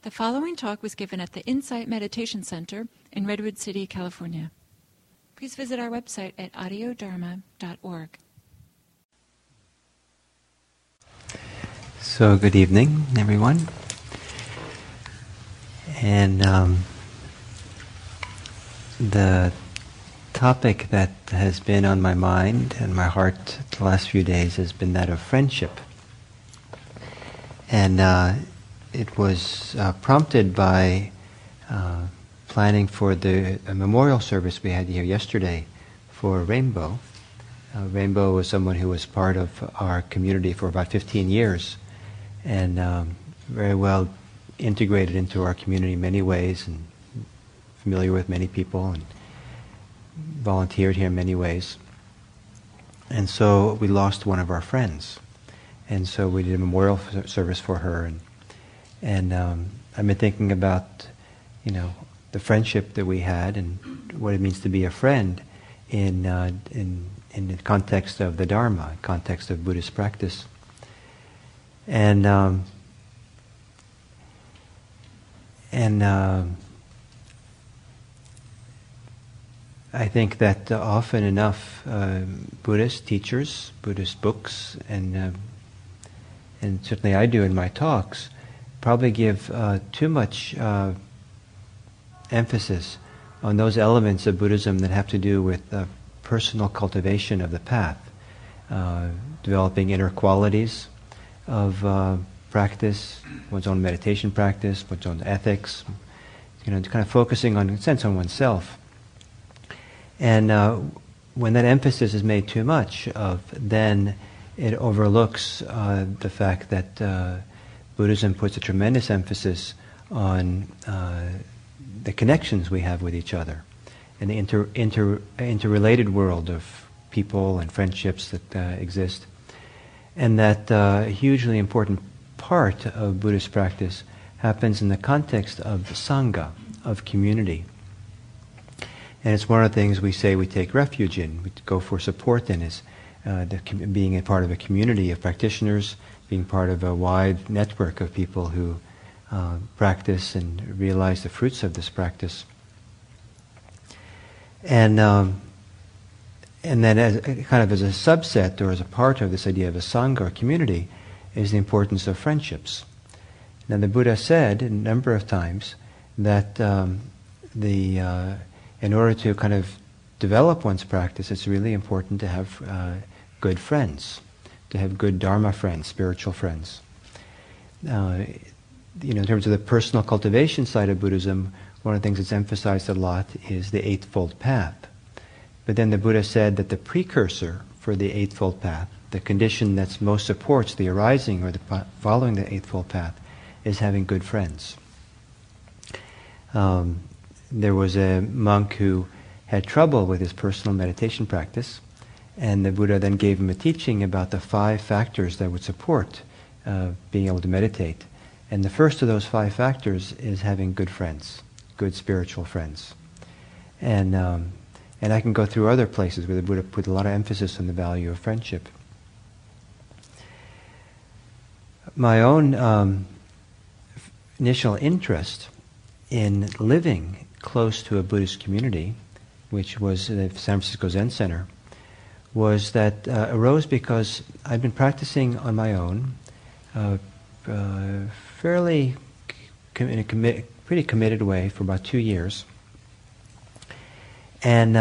The following talk was given at the Insight Meditation Center in Redwood City, California. Please visit our website at audiodharma.org. So, good evening, everyone. And the topic that has been on my mind and my heart the last few days has been that of friendship. And it was prompted by planning for the memorial service we had here yesterday for Rainbow. Rainbow was someone who was part of our community for about 15 years and very well integrated into our community in many ways and familiar with many people and volunteered here in many ways. And so we lost one of our friends. And so we did a memorial service for her. And I've been thinking about, the friendship that we had and what it means to be a friend in the context of the Dharma, context of Buddhist practice. And I think that often enough Buddhist teachers, Buddhist books, and certainly I do in my talks, probably give too much emphasis on those elements of Buddhism that have to do with personal cultivation of the path, developing inner qualities of practice, one's own meditation practice, one's own ethics, kind of focusing on, in a sense, on oneself. And when that emphasis is made too much of, then it overlooks the fact that Buddhism puts a tremendous emphasis on the connections we have with each other and the interrelated world of people and friendships that exist. And that a hugely important part of Buddhist practice happens in the context of Sangha, of community. And it's one of the things we say we take refuge in, we go for support in, is being a part of a community of practitioners, being part of a wide network of people who practice and realize the fruits of this practice. And then as a subset or as a part of this idea of a Sangha or community is the importance of friendships. Now the Buddha said a number of times that in order to kind of develop one's practice, it's really important to have good friends, to have good Dharma friends, spiritual friends. In terms of the personal cultivation side of Buddhism, one of the things that's emphasized a lot is the Eightfold Path. But then the Buddha said that the precursor for the Eightfold Path, the condition that most supports the arising or the following the Eightfold Path, is having good friends. There was a monk who had trouble with his personal meditation practice, and the Buddha then gave him a teaching about the 5 factors that would support being able to meditate. And the first of those 5 factors is having good friends, good spiritual friends. And I can go through other places where the Buddha put a lot of emphasis on the value of friendship. My own initial interest in living close to a Buddhist community, which was the San Francisco Zen Center, was that arose because I'd been practicing on my own, fairly in a pretty committed way for about 2 years, but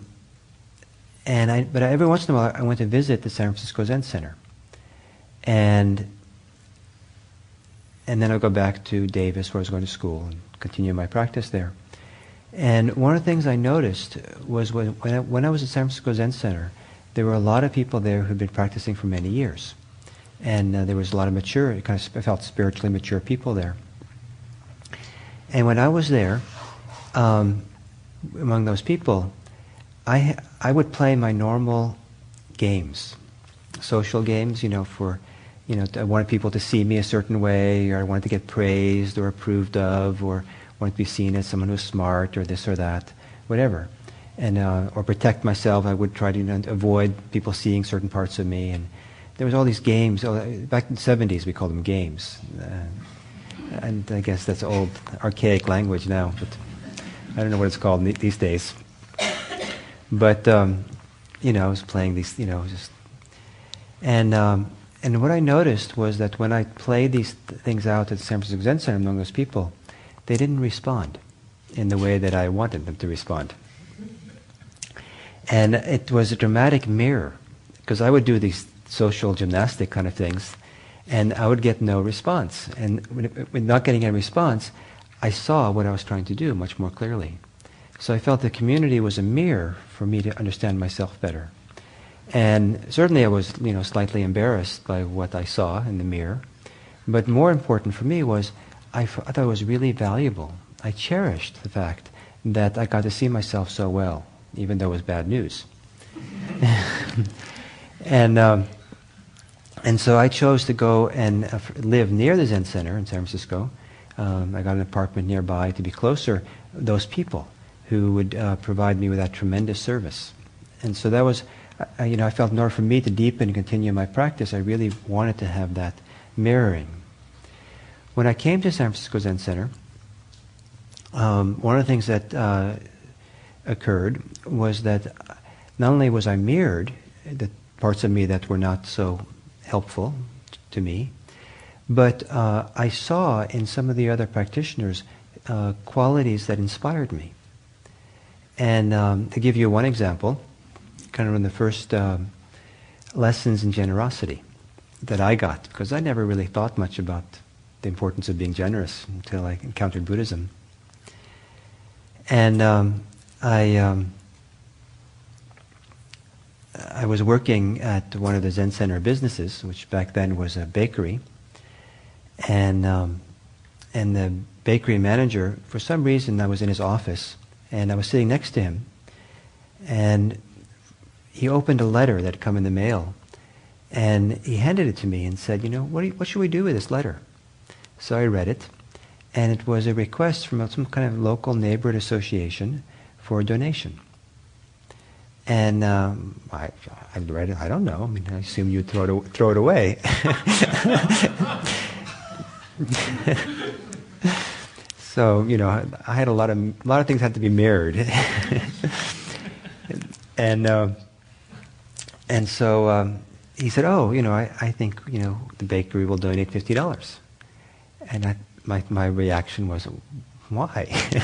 every once in a while I went to visit the San Francisco Zen Center, and then I'll go back to Davis, where I was going to school, and continue my practice there. And one of the things I noticed was when I was at San Francisco Zen Center, there were a lot of people there who'd been practicing for many years. And there was a lot of mature, I felt spiritually mature people there. And when I was there, among those people, I would play my normal games, social games, I wanted people to see me a certain way, or I wanted to get praised or approved of, or wanted to be seen as someone who's smart, or this or that, whatever. And or protect myself. I would try to avoid people seeing certain parts of me. And there was all these games. Back in the 70s, we called them games. And I guess that's old, archaic language now, but I don't know what it's called these days. But, I was playing these, just... And what I noticed was that when I played these things out at the San Francisco Zen Center among those people, they didn't respond in the way that I wanted them to respond. And it was a dramatic mirror, because I would do these social gymnastic kind of things, and I would get no response. And with not getting a response, I saw what I was trying to do much more clearly. So I felt the community was a mirror for me to understand myself better. And certainly I was, slightly embarrassed by what I saw in the mirror. But more important for me was, I thought it was really valuable. I cherished the fact that I got to see myself so well, even though it was bad news. And so I chose to go and live near the Zen Center in San Francisco. I got an apartment nearby to be closer to those people who would provide me with that tremendous service. And so that was, I felt in order for me to deepen and continue my practice, I really wanted to have that mirroring. When I came to San Francisco Zen Center, one of the things that occurred was that not only was I mirrored, the parts of me that were not so helpful to me, but I saw in some of the other practitioners qualities that inspired me. And to give you one example, kind of in the first lessons in generosity that I got, because I never really thought much about the importance of being generous until I encountered Buddhism. And I was working at one of the Zen Center businesses, which back then was a bakery, and the bakery manager, for some reason, I was in his office, and I was sitting next to him, and he opened a letter that had come in the mail, and he handed it to me and said, what should we do with this letter? So I read it, and it was a request from some kind of local neighborhood association for a donation. And I read it. I don't know. I mean, I assume you'd throw it away. So I had a lot of things had to be mirrored, and so he said, "Oh, I think the bakery will donate $50." And my reaction was, "Why?"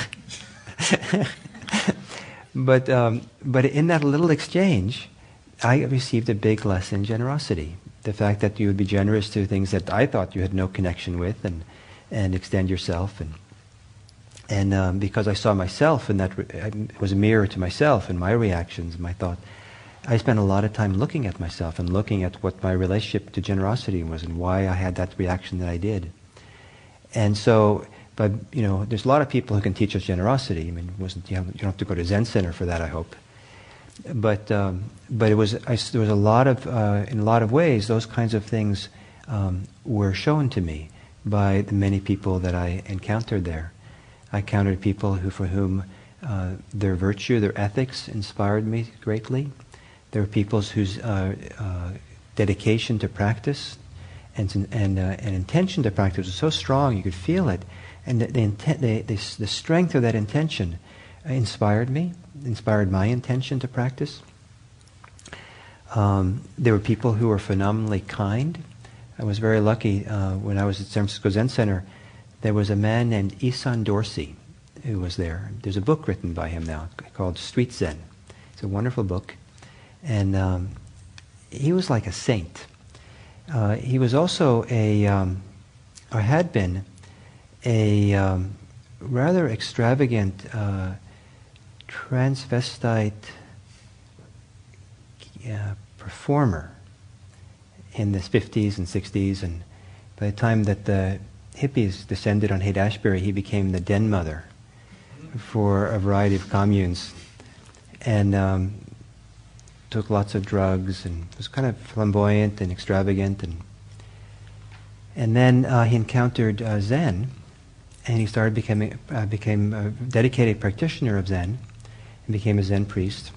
But in that little exchange, I received a big lesson in generosity. The fact that you would be generous to things that I thought you had no connection with, and extend yourself, and because I saw myself, and that it was a mirror to myself and my reactions and my thought. I spent a lot of time looking at myself and looking at what my relationship to generosity was and why I had that reaction that I did. And so, but there's a lot of people who can teach us generosity. I mean, you don't have to go to Zen Center for that, I hope. But there was a lot of in a lot of ways those kinds of things were shown to me by the many people that I encountered there. I encountered people for whom their virtue, their ethics inspired me greatly. There were people whose dedication to practice and intention to practice was so strong you could feel it, and the strength of that intention inspired me, inspired my intention to practice. There were people who were phenomenally kind. I was very lucky when I was at San Francisco Zen Center. There was a man named Isan Dorsey who was there. There's a book written by him now called Street Zen. It's a wonderful book. And he was like a saint. He was also or had been, a rather extravagant transvestite performer in the 50s and 60s, and by the time that the hippies descended on Haight-Ashbury, he became the den mother for a variety of communes, and took lots of drugs and was kind of flamboyant and extravagant, and then he encountered Zen, and he started became a dedicated practitioner of Zen, and became a Zen priest.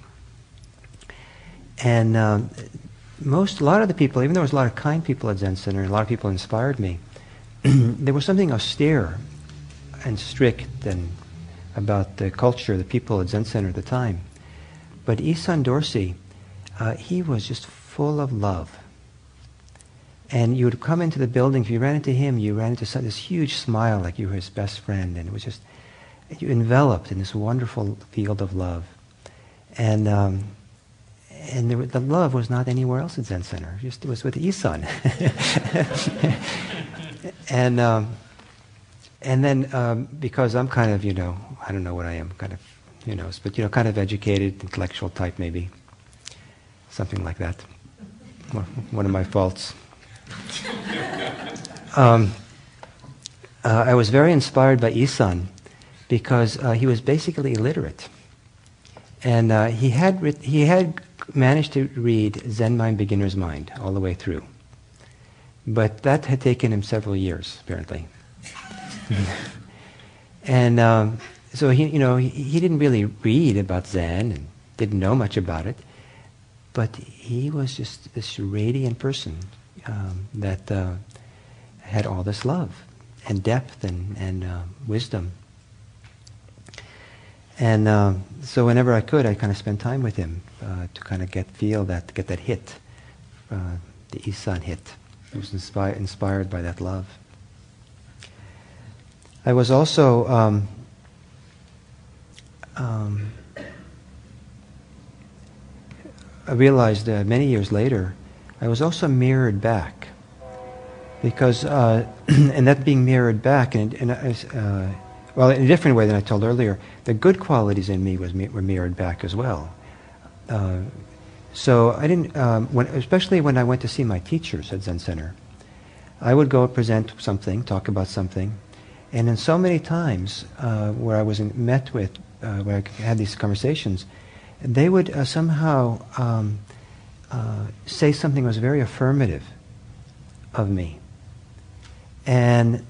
And a lot of the people, even though there was a lot of kind people at Zen Center, and a lot of people inspired me, there was something austere and strict and about the culture, the people at Zen Center at the time. But Isan Dorsey, he was just full of love. And you would come into the building, if you ran into him, you ran into this huge smile like you were his best friend, and it was just, you enveloped in this wonderful field of love. And the love was not anywhere else at Zen Center, just it was with Isan. And then because I'm kind of, I don't know what I am, kind of, but kind of educated, intellectual type maybe, something like that. One of my faults. I was very inspired by Isan because he was basically illiterate, and he had managed to read Zen Mind, Beginner's Mind all the way through, but that had taken him several years apparently. And so he didn't really read about Zen and didn't know much about it, but he was just this radiant person that had all this love and depth and wisdom. And so whenever I could, I kind of spend time with him to kind of get that hit, the Isan hit. I was inspired by that love. I was also I realized many years later, I was also mirrored back, because and that being mirrored back, well, in a different way than I told earlier, the good qualities in me were mirrored back as well. So I didn't, especially when I went to see my teachers at Zen Center, I would go present something, talk about something, and in so many times where I was met with, where I had these conversations, they would somehow say something that was very affirmative of me. And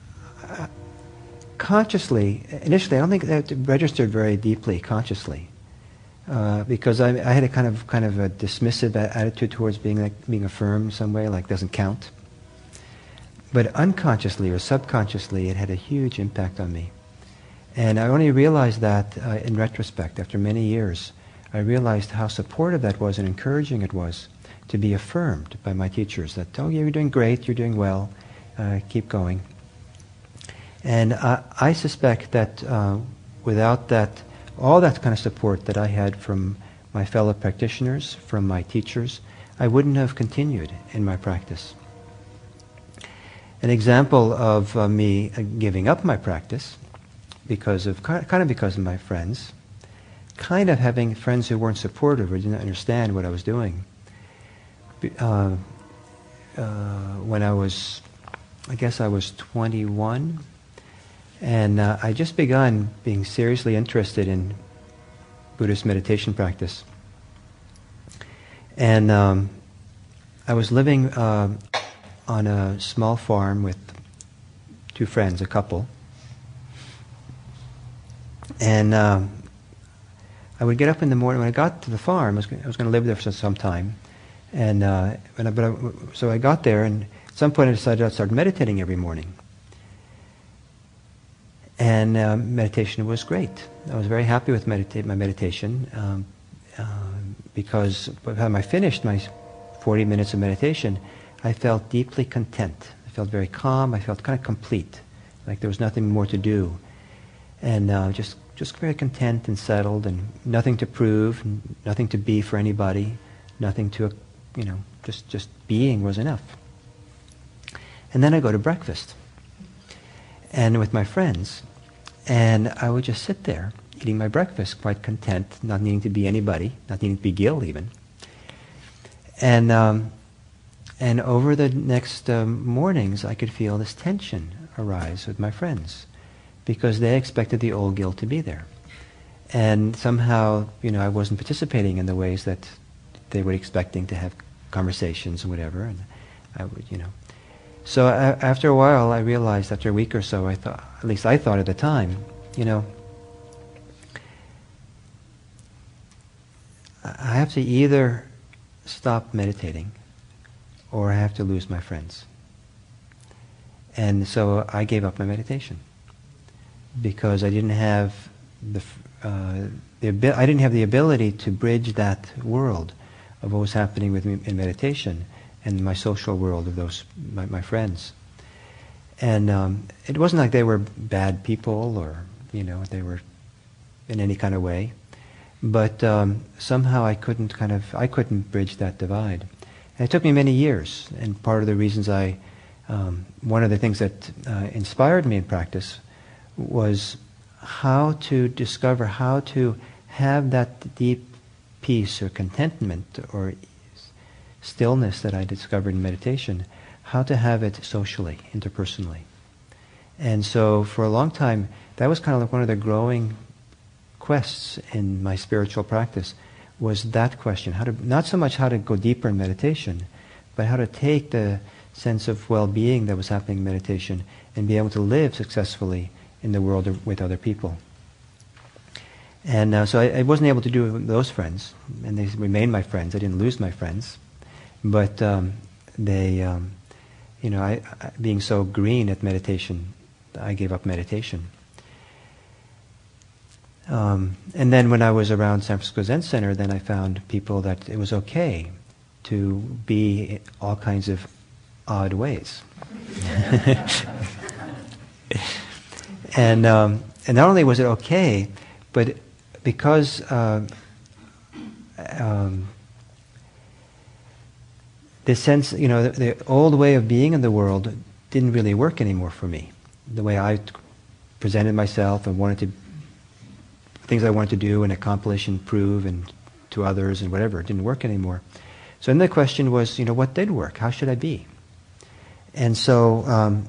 consciously, initially, I don't think that registered very deeply consciously, because I had a kind of a dismissive attitude towards being affirmed in some way, like doesn't count. But unconsciously or subconsciously, it had a huge impact on me. And I only realized that in retrospect, after many years. I realized how supportive that was and encouraging it was to be affirmed by my teachers that, oh, you're doing great, you're doing well, keep going. And I suspect that without that, all that kind of support that I had from my fellow practitioners, from my teachers, I wouldn't have continued in my practice. An example of me giving up my practice because of my friends, kind of having friends who weren't supportive or didn't understand what I was doing. When I was 21, and I just begun being seriously interested in Buddhist meditation practice. And I was living on a small farm with two friends, a couple. And I would get up in the morning. When I got to the farm, I was going to live there for some time. And so I got there, and at some point I decided I'd start meditating every morning. And meditation was great. I was very happy with my meditation because by the time I finished my 40 minutes of meditation, I felt deeply content. I felt very calm. I felt kind of complete, like there was nothing more to do. And just very content and settled, and nothing to prove, nothing to be for anybody, nothing to, just being was enough. And then I go to breakfast, and with my friends, and I would just sit there eating my breakfast, quite content, not needing to be anybody, not needing to be Gil even. And over the next mornings, I could feel this tension arise with my friends, because they expected the old Gil to be there. And somehow, I wasn't participating in the ways that they were expecting to have conversations and whatever. And I would, So after a while, I realized, after a week or so, I thought at the time, I have to either stop meditating or I have to lose my friends. And so I gave up my meditation because I didn't have I didn't have the ability to bridge that world of what was happening with me in meditation and my social world of those my friends. And it wasn't like they were bad people or they were in any kind of way, but somehow I couldn't bridge that divide. And it took me many years. And part of the reasons one of the things that inspired me in practice was how to discover how to have that deep peace or contentment or stillness that I discovered in meditation, how to have it socially, interpersonally. And so for a long time, that was kind of like one of the growing quests in my spiritual practice, was that question, not so much how to go deeper in meditation, but how to take the sense of well-being that was happening in meditation and be able to live successfully in the world with other people. And so I wasn't able to do it with those friends, and they remained my friends. I didn't lose my friends, but they, being so green at meditation, I gave up meditation. And then when I was around San Francisco Zen Center, then I found people that it was okay to be all kinds of odd ways. And not only was it okay, but because the sense, the old way of being in the world didn't really work anymore for me. The way I presented myself and things I wanted to do and accomplish and prove and to others and whatever, it didn't work anymore. So then the question was, what did work? How should I be? And so,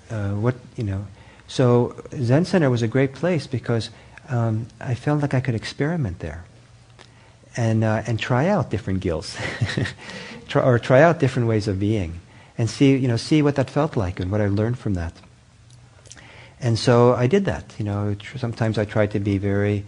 so Zen Center was a great place because I felt like I could experiment there and try out different gills, try out different ways of being, and see what that felt like and what I learned from that. And so I did that. Sometimes I tried to be very,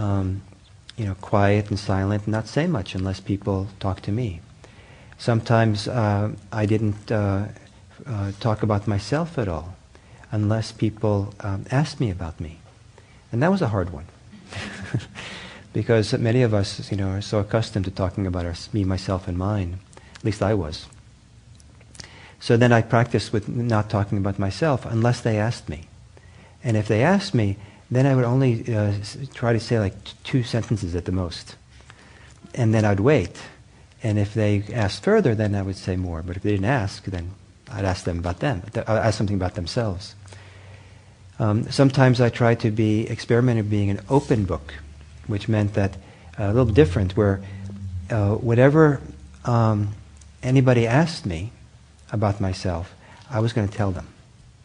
quiet and silent, and not say much unless people talked to me. Sometimes I didn't talk about myself at all unless people asked me about me. And that was a hard one. Because many of us, are so accustomed to talking about me, myself, and mine. At least I was. So then I practiced with not talking about myself unless they asked me. And if they asked me, then I would only try to say like 2 sentences at the most. And then I'd wait. And if they asked further, then I would say more. But if they didn't ask, then I'd ask them about them. I'd ask something about themselves. Sometimes I tried to experiment being an open book, which meant that a little different, where whatever anybody asked me about myself, I was going to tell them.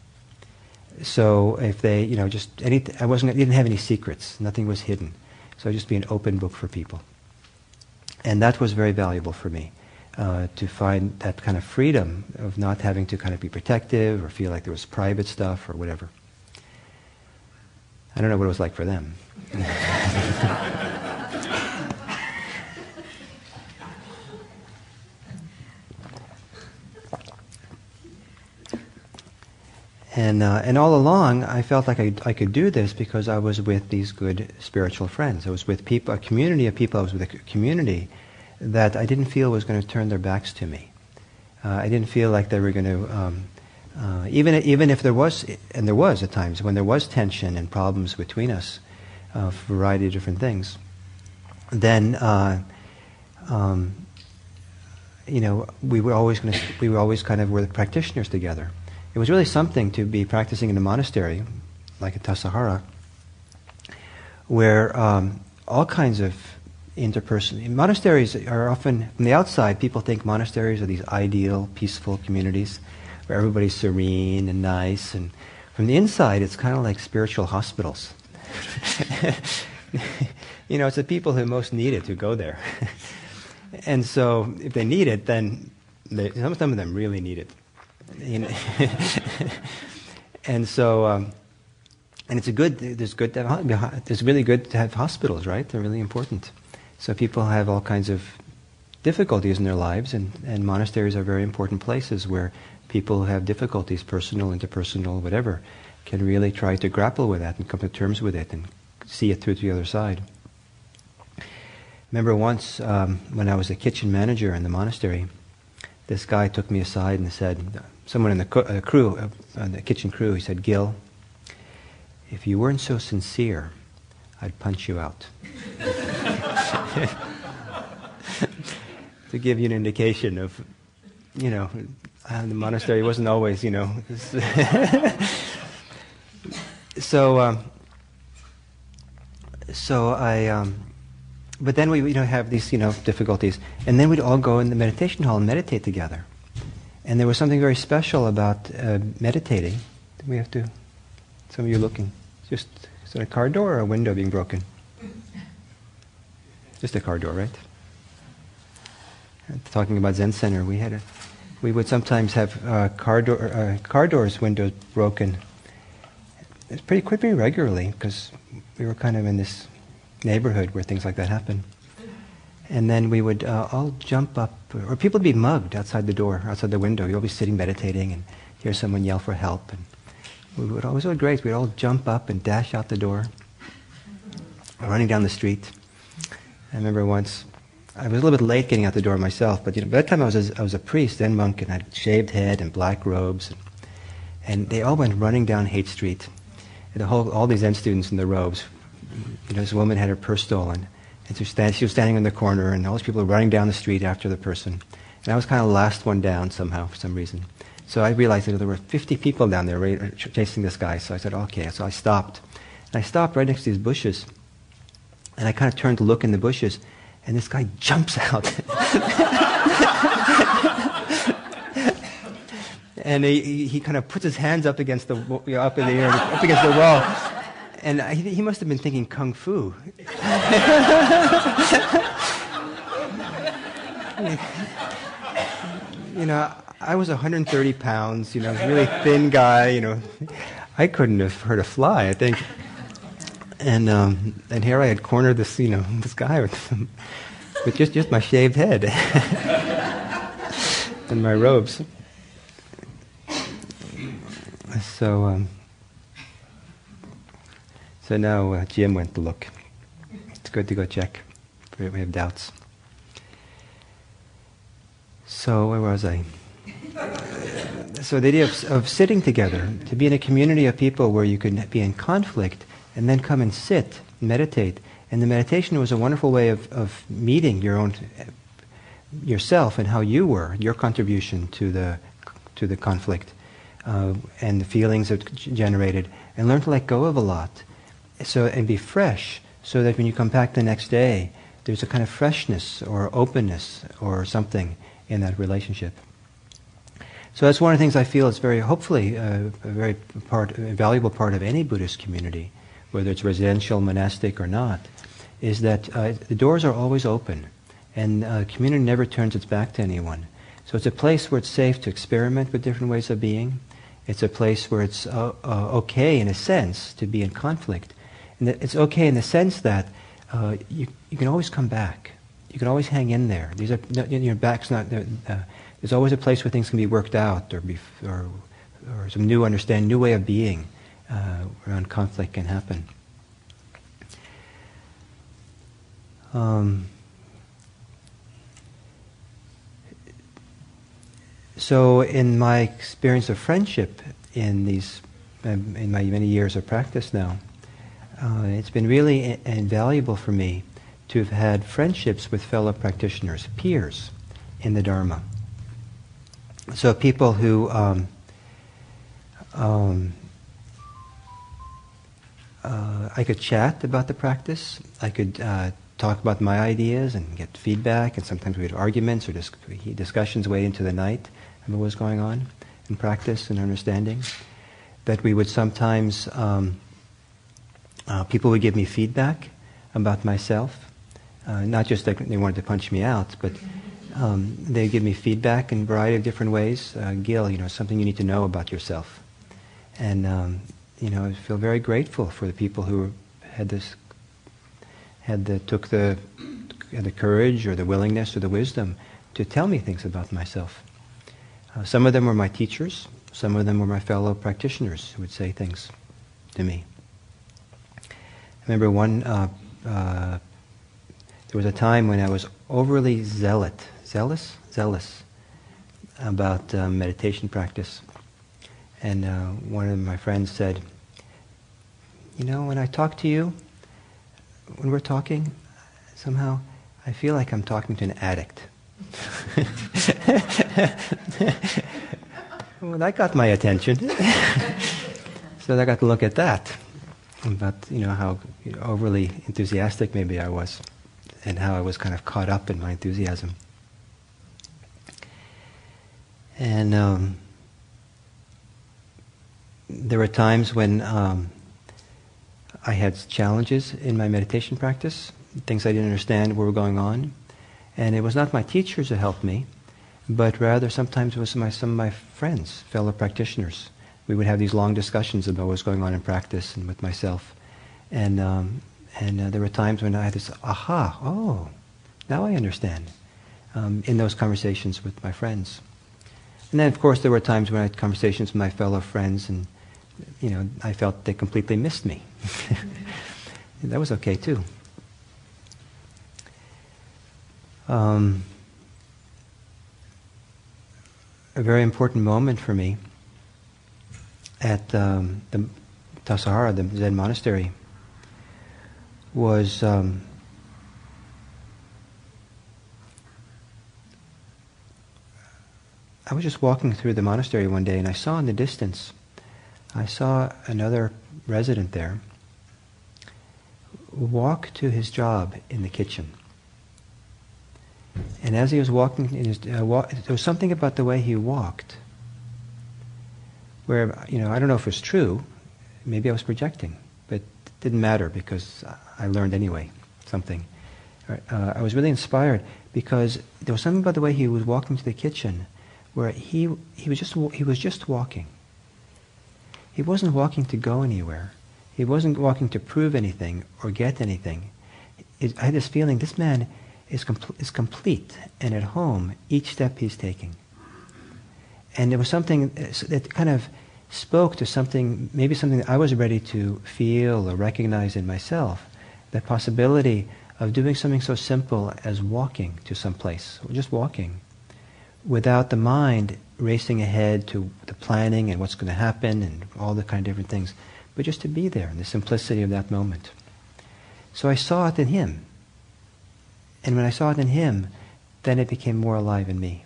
So if they, I didn't have any secrets. Nothing was hidden. So I'd just be an open book for people. And that was very valuable for me, to find that kind of freedom of not having to kind of be protective or feel like there was private stuff or whatever. I don't know what it was like for them. And all along, I felt like I could do this because I was with these good spiritual friends. I was with people, a community of people. I was with a community that I didn't feel was going to turn their backs to me. I didn't feel like they were going to, even if there was, and there was at times, when there was tension and problems between us, for a variety of different things, then we were always kind of were the practitioners together. It was really something to be practicing in a monastery, like at Tassajara, where all kinds of interpersonal... Monasteries are often, from the outside, people think monasteries are these ideal, peaceful communities where everybody's serene and nice, and from the inside, it's kind of like spiritual hospitals. It's the people who most need it who go there. And so, if they need it, then some of them really need it. And so, and it's really good to have hospitals, right? They're really important. So people have all kinds of difficulties in their lives, and monasteries are very important places where people who have difficulties, personal, interpersonal, whatever, can really try to grapple with that and come to terms with it and see it through to the other side. Remember once when I was a kitchen manager in the monastery, this guy took me aside and said, someone in the kitchen crew, he said, "Gil, if you weren't so sincere, I'd punch you out." To give you an indication of, the monastery wasn't always, but then we have these, difficulties, and then we'd all go in the meditation hall and meditate together. And there was something very special about meditating. We have to. Some of you looking. Is it a car door or a window being broken? Just a car door, right? Talking about Zen Center, we would sometimes have car doors, windows broken. It's pretty regularly, because we were kind of in this neighborhood where things like that happen. And then we would all jump up, or people would be mugged outside the door, outside the window. You'll be sitting meditating and hear someone yell for help. And it was so great. We'd all jump up and dash out the door, running down the street. I remember once, I was a little bit late getting out the door myself, but by that time I was a priest, Zen monk, and I had shaved head and black robes. And they all went running down Haight Street. And all these Zen students in their robes. This woman had her purse stolen. And she was standing in the corner, and all these people were running down the street after the person. And I was kind of the last one down somehow, for some reason. So I realized that there were 50 people down there chasing this guy. So I said, okay. So I stopped. And I stopped right next to these bushes. And I kind of turned to look in the bushes, and this guy jumps out. And he kind of puts his hands up against the up in the air, up against the wall. And he must have been thinking kung fu. I was 130 pounds, really thin guy, I couldn't have hurt a fly, I think. And here I had cornered this, this guy with just my shaved head and my robes. So now Jim went to look. It's good to go check. We have doubts. So where was I? So the idea of sitting together, to be in a community of people where you could be in conflict and then come and sit, meditate. And the meditation was a wonderful way of meeting yourself and how you were, your contribution to the conflict and the feelings it generated, and learn to let go of a lot. And be fresh, so that when you come back the next day, there's a kind of freshness or openness or something in that relationship. So that's one of the things I feel is hopefully a very valuable part of any Buddhist community, whether it's residential, monastic, or not, is that the doors are always open, and the community never turns its back to anyone. So it's a place where it's safe to experiment with different ways of being. It's a place where it's okay, in a sense, to be in conflict. And it's okay in the sense that you can always come back. You can always hang in there. Your back's not. There's always a place where things can be worked out, or some new understanding, new way of being around conflict can happen. So, in my experience of friendship in my many years of practice now, it's been really invaluable for me to have had friendships with fellow practitioners, peers in the Dharma. So people who I could chat about the practice, I could talk about my ideas and get feedback, and sometimes we had arguments or discussions way into the night about what was going on in practice and understanding. That we would sometimes, people would give me feedback about myself, not just that they wanted to punch me out, but they give me feedback in a variety of different ways. Gil, something you need to know about yourself. And, I feel very grateful for the people who took the courage or the willingness or the wisdom to tell me things about myself. Some of them were my teachers. Some of them were my fellow practitioners who would say things to me. I remember there was a time when I was overly zealous about meditation practice. And one of my friends said, when I talk to you, when we're talking, somehow I feel like I'm talking to an addict. Well, that got my attention. So I got to look at that, about how overly enthusiastic maybe I was, and how I was kind of caught up in my enthusiasm. And there were times when I had challenges in my meditation practice, things I didn't understand what were going on, and it was not my teachers who helped me, but rather sometimes it was some of my friends, fellow practitioners. We would have these long discussions about what was going on in practice and with myself. And there were times when I had this, now I understand, in those conversations with my friends. And then, of course, there were times when I had conversations with my fellow friends and, I felt they completely missed me. That was okay, too. A very important moment for me at the Tassajara, the Zen monastery, was I was just walking through the monastery one day, and I saw in the distance, I saw another resident there walk to his job in the kitchen. And as he was walking, there was something about the way he walked where, I don't know if it was true, maybe I was projecting, but it didn't matter because I learned anyway something. I was really inspired because there was something about the way he was walking to the kitchen where he was just walking. He wasn't walking to go anywhere. He wasn't walking to prove anything or get anything. I had this feeling, this man is complete and at home each step he's taking. And there was something that kind of spoke to something, maybe something that I was ready to feel or recognize in myself, the possibility of doing something so simple as walking to some place, or just walking, without the mind racing ahead to the planning and what's going to happen and all the kind of different things, but just to be there in the simplicity of that moment. So I saw it in him. And when I saw it in him, then it became more alive in me.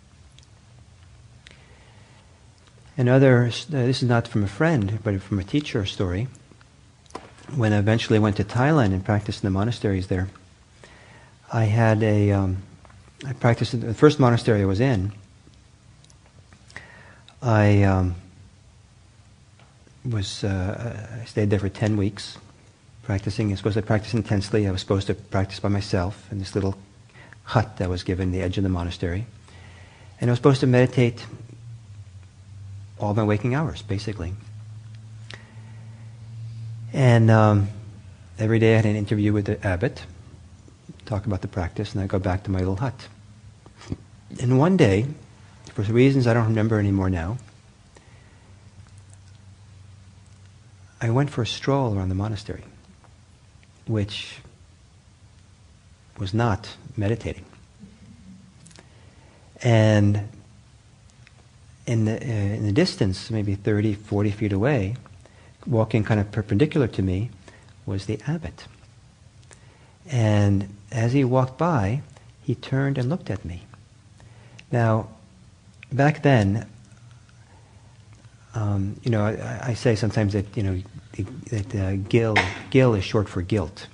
Another, this is not from a friend, but from a teacher story. When I eventually went to Thailand and practiced in the monasteries there, I practiced in the first monastery I was in. I stayed there for 10 weeks. Practicing, I was supposed to practice intensely. I was supposed to practice by myself in this little hut that was given the edge of the monastery. And I was supposed to meditate all my waking hours, basically. And every day I had an interview with the abbot, talk about the practice, and I'd go back to my little hut. And one day, for reasons I don't remember anymore now, I went for a stroll around the monastery, which was not meditating. And in the distance, maybe 30, 40 feet away, walking kind of perpendicular to me, was the abbot. And as he walked by, he turned and looked at me. Now, back then, I say sometimes that, that gil is short for guilt.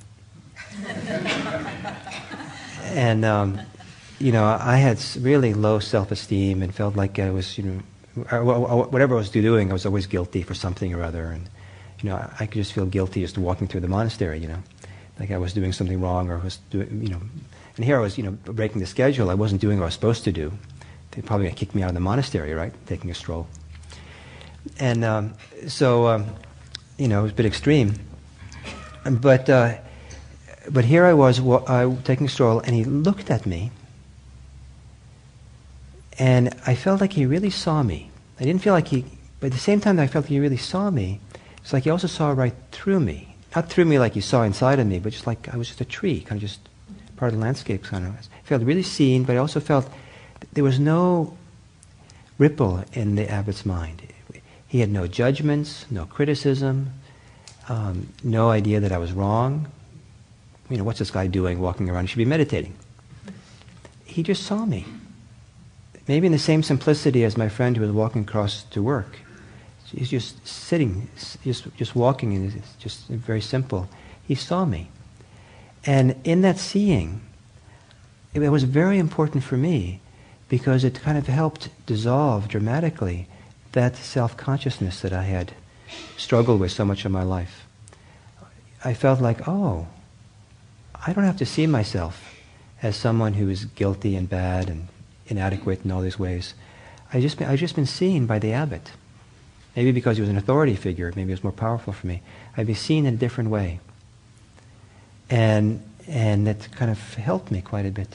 And, I had really low self-esteem and felt like I was, whatever I was doing, I was always guilty for something or other. And, I could just feel guilty just walking through the monastery, like I was doing something wrong or was doing, and here I was, breaking the schedule. I wasn't doing what I was supposed to do. They'd probably gonna kick me out of the monastery, right? Taking a stroll. And it was a bit extreme. But here I was taking a stroll, and he looked at me, And I felt like he really saw me. I didn't feel like he, but at the same time that I felt like he really saw me, it's like he also saw right through me. Not through me like he saw inside of me, but just like I was just a tree, kind of just part of the landscape kind of. I felt really seen, but I also felt there was no ripple in the abbot's mind. He had no judgments, no criticism, no idea that I was wrong. You know, what's this guy doing walking around? He should be meditating. He just saw me. Maybe in the same simplicity as my friend who was walking across to work. He's just sitting, just walking, and it's just very simple. He saw me. And in that seeing, it was very important for me because it kind of helped dissolve dramatically that self-consciousness that I had struggled with so much in my life. I felt like, oh, I don't have to see myself as someone who is guilty and bad and inadequate in all these ways. I've just been seen by the abbot. Maybe because he was an authority figure, maybe it was more powerful for me. I'd be seen in a different way. And that kind of helped me quite a bit.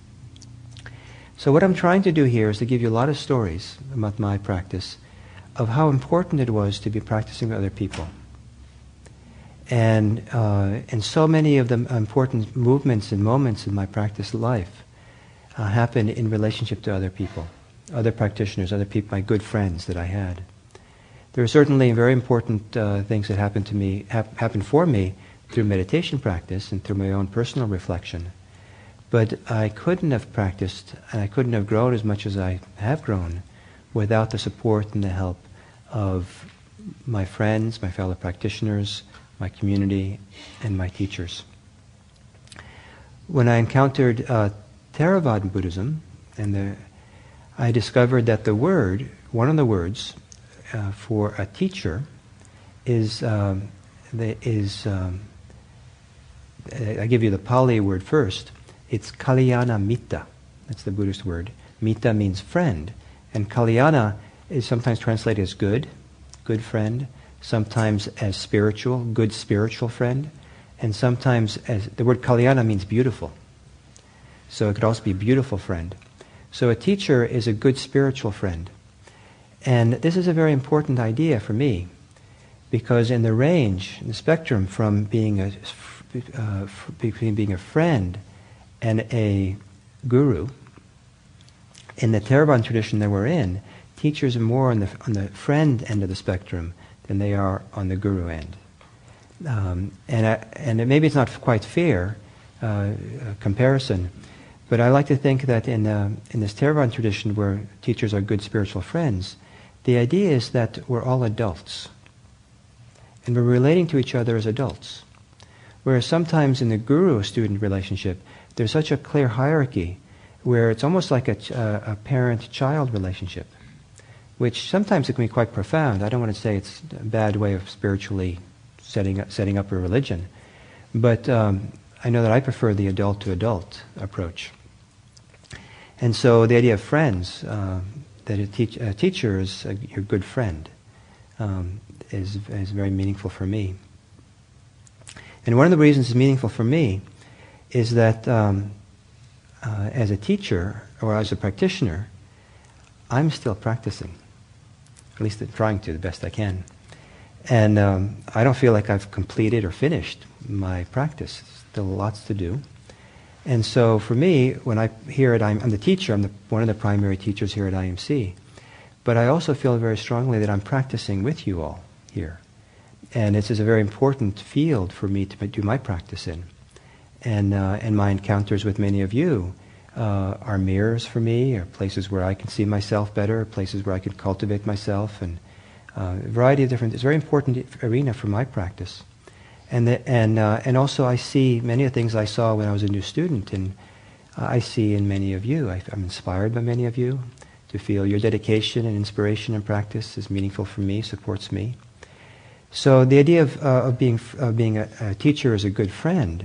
So what I'm trying to do here is to give you a lot of stories about my practice of how important it was to be practicing with other people. And so many of the important movements and moments in my practice life happen in relationship to other people, other practitioners, other people, my good friends that I had. There are certainly very important things that happened to me, happened for me through meditation practice and through my own personal reflection. But I couldn't have practiced and I couldn't have grown as much as I have grown without the support and the help of my friends, my fellow practitioners, my community, and my teachers. When I encountered Theravada Buddhism, I discovered that the word, one of the words for a teacher is I give you the Pali word first. It's Kalyana Mitta. That's the Buddhist word. Mitta means friend. And Kalyana is sometimes translated as good friend, sometimes as spiritual, good spiritual friend, and sometimes as, the word Kalyana means beautiful. So it could also be beautiful friend. So a teacher is a good spiritual friend. And this is a very important idea for me, because in the range, in the spectrum from being between being a friend and a guru, in the Theravada tradition that we're in, teachers are more on the friend end of the spectrum than they are on the guru end. And maybe it's not quite fair comparison, but I like to think that in this Theravada tradition where teachers are good spiritual friends, the idea is that we're all adults. And we're relating to each other as adults. Whereas sometimes in the guru-student relationship, there's such a clear hierarchy where it's almost like a parent-child relationship, which sometimes it can be quite profound. I don't want to say it's a bad way of spiritually setting up a religion, but I know that I prefer the adult-to-adult approach. And so the idea of friends, that a teacher is your good friend, is very meaningful for me. And one of the reasons it's meaningful for me is that as a teacher or as a practitioner, I'm still practicing. At least I'm trying to the best I can. And I don't feel like I've completed or finished my practice. Still lots to do. And so for me, when I'm the teacher, I'm one of the primary teachers here at IMC. But I also feel very strongly that I'm practicing with you all here. And this is a very important field for me to do my practice in. And my encounters with many of you are mirrors for me, or places where I can see myself better, places where I can cultivate myself, and a variety of different. It's a very important arena for my practice. And also I see many of the things I saw when I was a new student, and I see in many of you. I'm inspired by many of you to feel your dedication and inspiration and practice is meaningful for me, supports me. So the idea of being a teacher as a good friend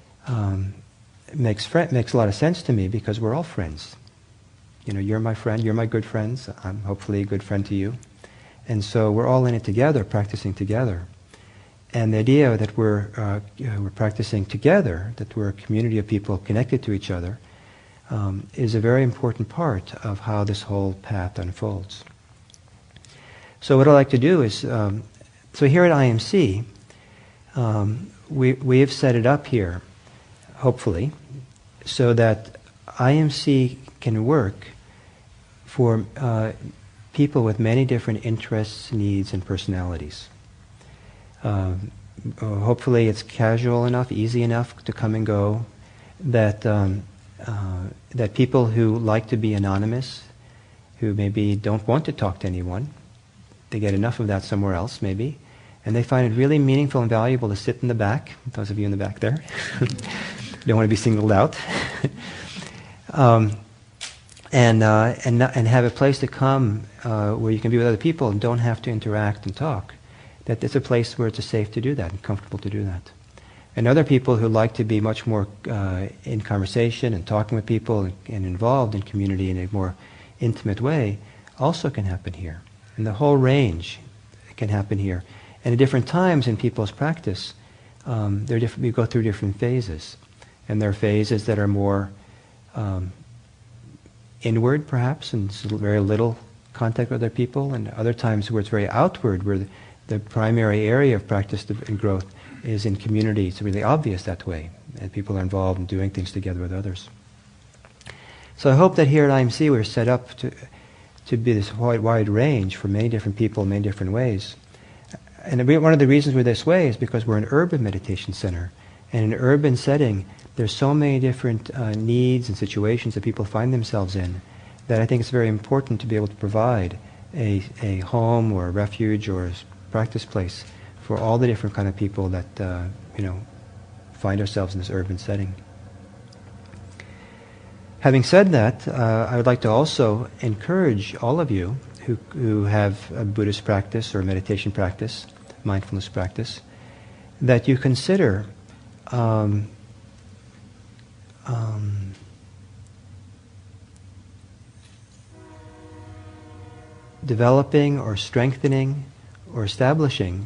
makes a lot of sense to me, because we're all friends. You know, you're my friend, you're my good friends. I'm hopefully a good friend to you, and so we're all in it together, practicing together. And the idea that we're practicing together, that we're a community of people connected to each other, is a very important part of how this whole path unfolds. So what I'd like to do is, so here at IMC, we have set it up here, hopefully, so that IMC can work for people with many different interests, needs, and personalities. Hopefully it's casual enough, easy enough to come and go, that that people who like to be anonymous, who maybe don't want to talk to anyone, they get enough of that somewhere else maybe, and they find it really meaningful and valuable to sit in the back, those of you in the back there, don't want to be singled out, and have a place to come where you can be with other people and don't have to interact and talk. That it's a place where it's safe to do that and comfortable to do that. And other people who like to be much more in conversation and talking with people and involved in community in a more intimate way also can happen here. And the whole range can happen here. And at different times in people's practice, we go through different phases. And there are phases that are more inward, perhaps, and very little contact with other people, and other times where it's very outward, where the primary area of practice and growth is in community. It's really obvious that way, and people are involved in doing things together with others. So I hope that here at IMC we're set up to be this wide range for many different people in many different ways. And one of the reasons we're this way is because we're an urban meditation center. And in an urban setting, there's so many different needs and situations that people find themselves in that I think it's very important to be able to provide a home or a refuge or a practice place for all the different kind of people that find ourselves in this urban setting. Having said that, I would like to also encourage all of you who have a Buddhist practice or meditation practice, mindfulness practice, that you consider developing or strengthening or establishing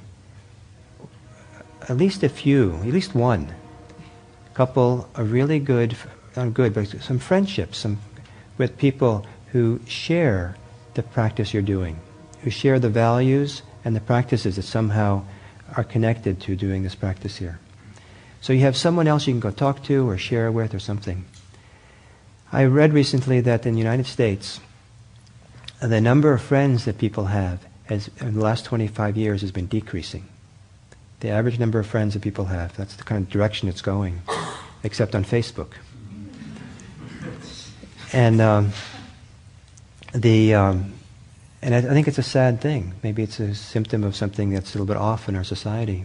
at least one couple of really good, not good, but some friendships with people who share the practice you're doing, who share the values and the practices that somehow are connected to doing this practice here. So you have someone else you can go talk to or share with or something. I read recently that in the United States, the number of friends that people have in the last 25 years has been decreasing. The average number of friends that people have, that's the kind of direction it's going, except on Facebook. And and I think it's a sad thing. Maybe it's a symptom of something that's a little bit off in our society.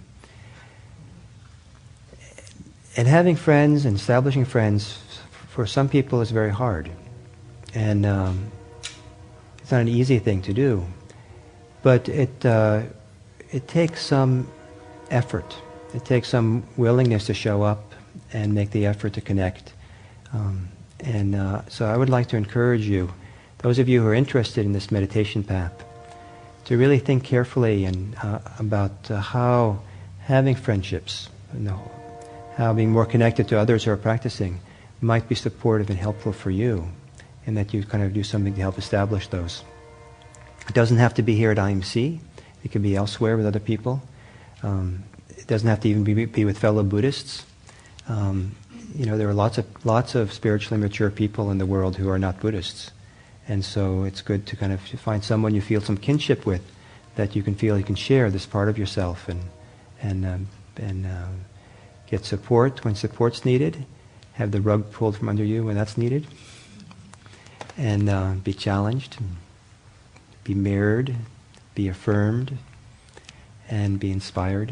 And having friends and establishing friends for some people is very hard. And it's not an easy thing to do. But it takes some effort. It takes some willingness to show up and make the effort to connect. So I would like to encourage you, those of you who are interested in this meditation path, to really think carefully about how having friendships, how being more connected to others who are practicing might be supportive and helpful for you, and that you kind of do something to help establish those. It doesn't have to be here at IMC. It can be elsewhere with other people. It doesn't have to even be with fellow Buddhists. There are lots of spiritually mature people in the world who are not Buddhists. And so it's good to kind of find someone you feel some kinship with, that you can feel you can share this part of yourself and get support when support's needed, have the rug pulled from under you when that's needed, and be challenged, be mirrored, be affirmed, and be inspired,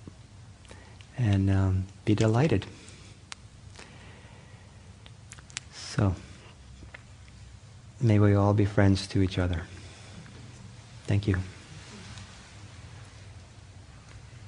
and be delighted. So, may we all be friends to each other. Thank you.